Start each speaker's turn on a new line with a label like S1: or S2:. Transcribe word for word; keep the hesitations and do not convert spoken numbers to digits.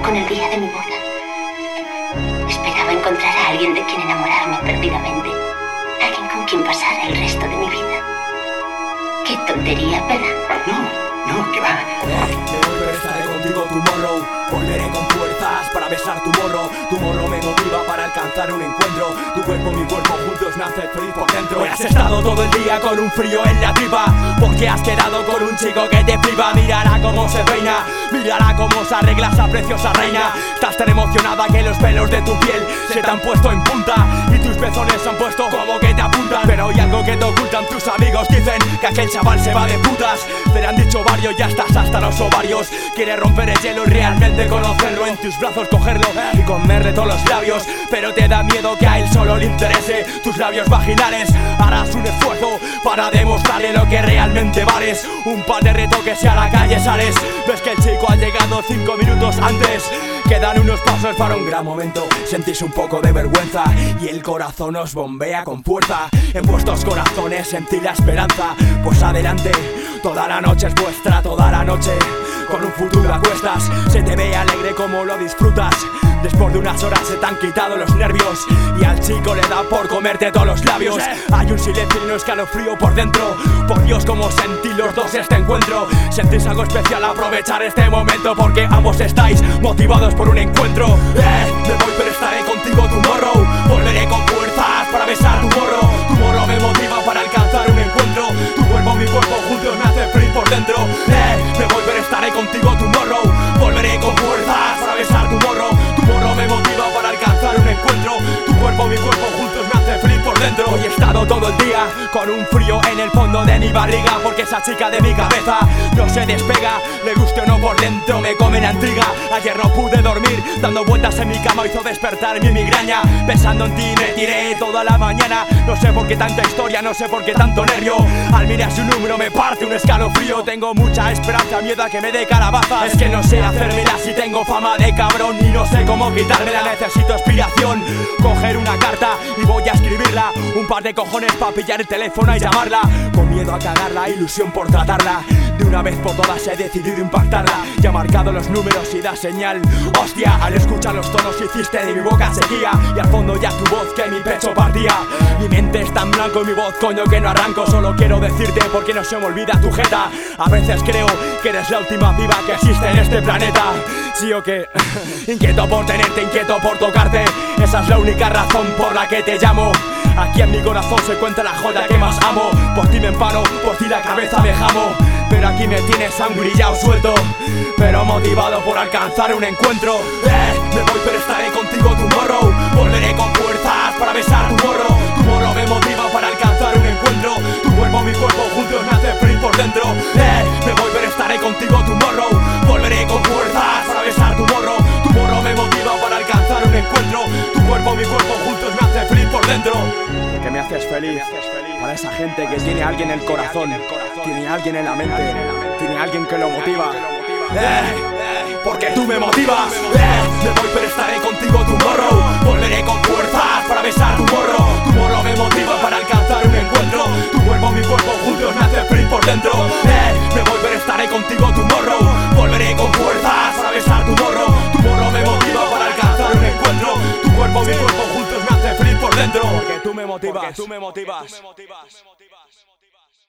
S1: con el día de mi boda. Esperaba encontrar a alguien de quien enamorarme perdidamente. Alguien con quien pasar el resto de mi vida. Qué tontería, ¿verdad?
S2: No, no, que va.
S3: Eh, me voy pero estaré contigo tomorrow. Volveré con fuerzas para besar tu morro. Tu morro me motiva para alcanzar un encuentro. Tu cuerpo, mi cuerpo, juntos nace feliz por dentro. Hoy has estado todo el día con un frío en la tripa, porque has quedado con un chico que te flipa. Mírala cómo se peina, mírala cómo se arregla esa preciosa reina. Estás tan emocionada que los pelos de tu piel se te han puesto en punta y tus pezones se han puesto como que te apuntan. Pero hay algo que te ocultan tus amigos. Dicen que aquel chaval se va de putas. Te lo han dicho varios, ya estás hasta los ovarios. Quieres romper el hielo y realmente conocerlo, en tus brazos cogerlo y comerle todos los labios. Pero te da miedo que a él solo le interese tus labios vaginales. Harás un esfuerzo para demostrarle lo que realmente vales. Un par de retoques y a la calle sales. Ves que el chico ha llegado cinco minutos antes. Quedan unos pasos para un gran momento. Sentís un poco de vergüenza y el corazón os bombea con fuerza. En vuestros corazones sentí la esperanza. Pues adelante, toda la noche es vuestra, toda la noche. Con un futuro a cuestas, se te ve alegre como lo disfrutas. Después de unas horas se te han quitado los nervios y al chico le da por comerte todos los labios. Hay un silencio y un escalofrío por dentro. Por Dios, como sentí los dos este encuentro. Sentís algo especial, aprovechar este momento, porque ambos estáis motivados por un encuentro. Eh, me voy pero estaré contigo tomorrow. Volveré con fuerzas para besar tu morro. Tu morro me motiva para alcanzar un encuentro. Tu cuerpo, mi cuerpo, juntos me hace feliz por dentro. Eh, me voy pero estaré contigo tomorrow. Volveré con fuerzas para besar tu morro. Tu morro me motiva para alcanzar un encuentro. Tu cuerpo, mi cuerpo, juntos me hace feliz por dentro. Hoy he estado todo el día con un frío en el fondo de mi barriga, porque esa chica de mi cabeza no se despega. Le guste o no, por dentro me come la intriga. Ayer no pude dormir, dando vueltas en mi cama hizo despertar mi migraña. Pensando en ti me tiré toda la mañana. No sé por qué tanta historia, no sé por qué tanto nervio. Al mirar su número me parte un escalofrío. Tengo mucha esperanza, miedo a que me dé calabaza. Es que no sé hacérmela si tengo fama de cabrón y no sé cómo quitármela. Necesito inspiración, coger una carta y voy a escribirla. Un par de cojones para pillar el teléfono y llamarla. Con miedo a cagarla, ilusión por tratarla. De una vez por todas he decidido impactarla. Ya he marcado los números y da señal. Hostia, al escuchar los tonos hiciste de mi boca sequía. Y al fondo ya tu voz que mi pecho partía. Mi mente está en blanco y mi voz coño que no arranco. Solo quiero decirte porque no se me olvida tu jeta. A veces creo que eres la última piba que existe en este planeta. Sí o qué, inquieto por tenerte, inquieto por tocarte. Esa es la única razón por la que te llamo. Aquí en mi corazón se cuenta la joya que más amo. Por ti me empano, por ti la cabeza me jamo. Pero aquí me tienes angrillado suelto, pero motivado por alcanzar un encuentro. Eh, me voy pero estaré contigo tomorrow. Volveré con fuerzas para besar tu morro. Tu morro me motiva para alcanzar un encuentro. Tu cuerpo, mi cuerpo, juntos me hace feliz por dentro. Eh, me voy pero estaré contigo tomorrow. Volveré con fuerzas para besar tu morro. Tu morro me motiva para alcanzar un encuentro. Tu cuerpo, mi cuerpo, juntos me hace feliz por dentro. Porque me haces feliz. Para esa gente que tiene a alguien en el corazón, tiene a alguien en la mente, tiene a alguien que lo motiva. Eh, porque tú me motivas. Eh, me voy pero estaré contigo tomorrow. Volveré con fuerzas para besar tu morro. Tu morro me motiva para alcanzar un encuentro. Tu cuerpo, mi cuerpo, juntos me hace feliz por dentro. Eh, me voy pero estaré contigo tomorrow. Volveré con fuerzas para besar tu morro. Tu morro me motiva para alcanzar un encuentro. Tu cuerpo, mi cuerpo, juntos me hace feliz por dentro. Porque tú me motivas, porque tú me motivas.